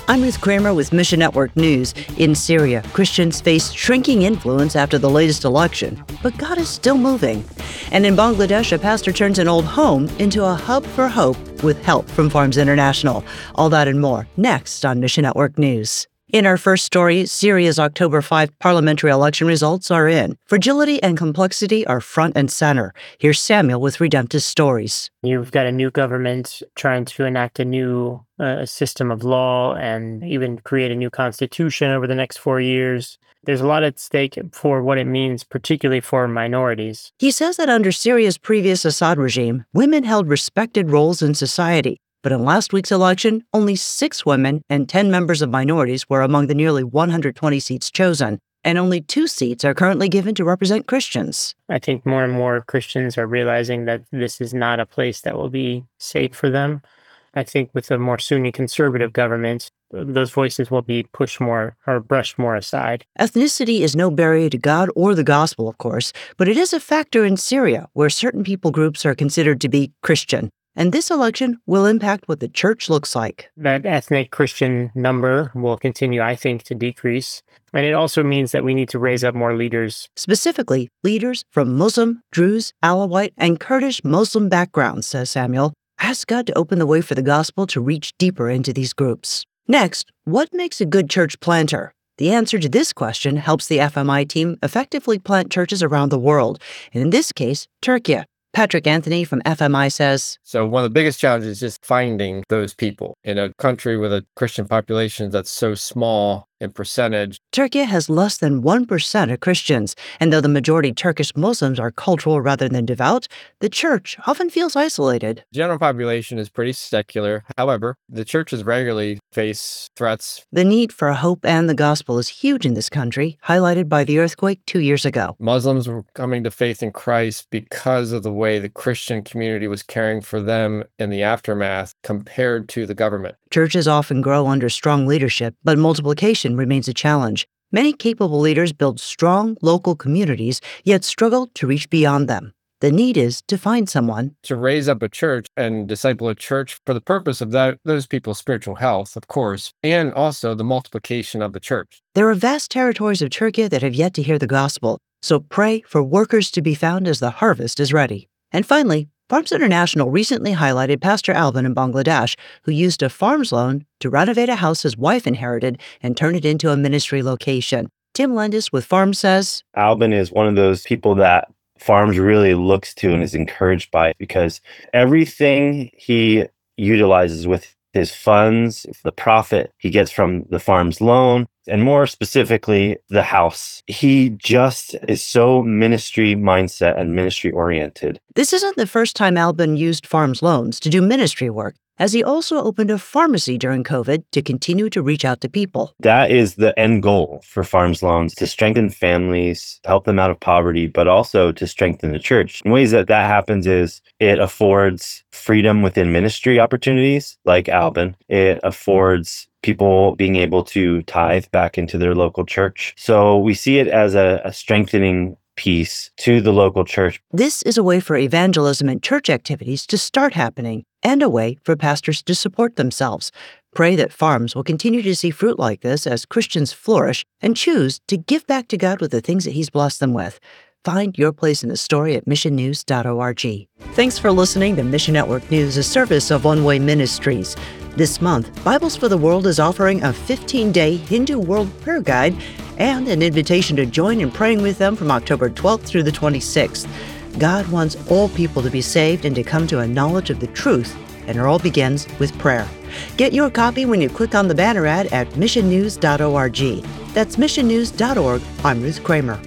I'm Ruth Kramer with Mission Network News. In Syria, Christians face shrinking influence after the latest election, but God is still moving. And in Bangladesh, a pastor turns an old home into a hub for hope with help from Farms International. All that and more next on Mission Network News. In our first story, Syria's October 5 parliamentary election results are in. Fragility and complexity are front and center. Here's Samuel with Redemptive Stories. You've got a new government trying to enact a new system of law and even create a new constitution over the next 4 years. There's a lot at stake for what it means, particularly for minorities. He says that under Syria's previous Assad regime, women held respected roles in society. But in last week's election, only 6 women and 10 members of minorities were among the nearly 120 seats chosen, and only 2 seats are currently given to represent Christians. I think more and more Christians are realizing that this is not a place that will be safe for them. I think with a more Sunni conservative government, those voices will be pushed more or brushed more aside. Ethnicity is no barrier to God or the gospel, of course, but it is a factor in Syria where certain people groups are considered to be Christian. And this election will impact what the church looks like. That ethnic Christian number will continue, I think, to decrease. And it also means that we need to raise up more leaders. Specifically, leaders from Muslim, Druze, Alawite, and Kurdish Muslim backgrounds, says Samuel. Ask God to open the way for the gospel to reach deeper into these groups. Next, what makes a good church planter? The answer to this question helps the FMI team effectively plant churches around the world, and in this case, Turkey. Patrick Anthony from FMI says, So one of the biggest challenges is just finding those people in a country with a Christian population that's so small in percentage. Turkey has less than 1% of Christians, and though the majority Turkish Muslims are cultural rather than devout, the church often feels isolated. General population is pretty secular. However, the churches regularly face threats. The need for hope and the gospel is huge in this country, highlighted by the earthquake 2 years ago. Muslims were coming to faith in Christ because of the way the Christian community was caring for them in the aftermath compared to the government. Churches often grow under strong leadership, but multiplication remains a challenge. Many capable leaders build strong local communities, yet struggle to reach beyond them. The need is to find someone to raise up a church and disciple a church for the purpose of those people's spiritual health, of course, and also the multiplication of the church. There are vast territories of Turkey that have yet to hear the gospel, so pray for workers to be found as the harvest is ready. And finally, Farms International recently highlighted Pastor Alban in Bangladesh, who used a farms loan to renovate a house his wife inherited and turn it into a ministry location. Tim Lendis with Farms says, Alban is one of those people that Farms really looks to and is encouraged by because everything he utilizes with his funds, the profit he gets from the farm's loan, and more specifically, the house. He just is so ministry mindset and ministry oriented. This isn't the first time Alban used farms loans to do ministry work, as he also opened a pharmacy during COVID to continue to reach out to people. That is the end goal for Farms Loans, to strengthen families, help them out of poverty, but also to strengthen the church. In ways that happens is it affords freedom within ministry opportunities like Alban. It affords people being able to tithe back into their local church. So we see it as a strengthening piece to the local church. This is a way for evangelism and church activities to start happening, and a way for pastors to support themselves. Pray that Farms will continue to see fruit like this as Christians flourish and choose to give back to God with the things that He's blessed them with. Find your place in the story at missionnews.org. Thanks for listening to Mission Network News, a service of One Way Ministries. This month, Bibles for the World is offering a 15-day Hindu World Prayer Guide and an invitation to join in praying with them from October 12th through the 26th. God wants all people to be saved and to come to a knowledge of the truth, and it all begins with prayer. Get your copy when you click on the banner ad at missionnews.org. That's missionnews.org. I'm Ruth Kramer.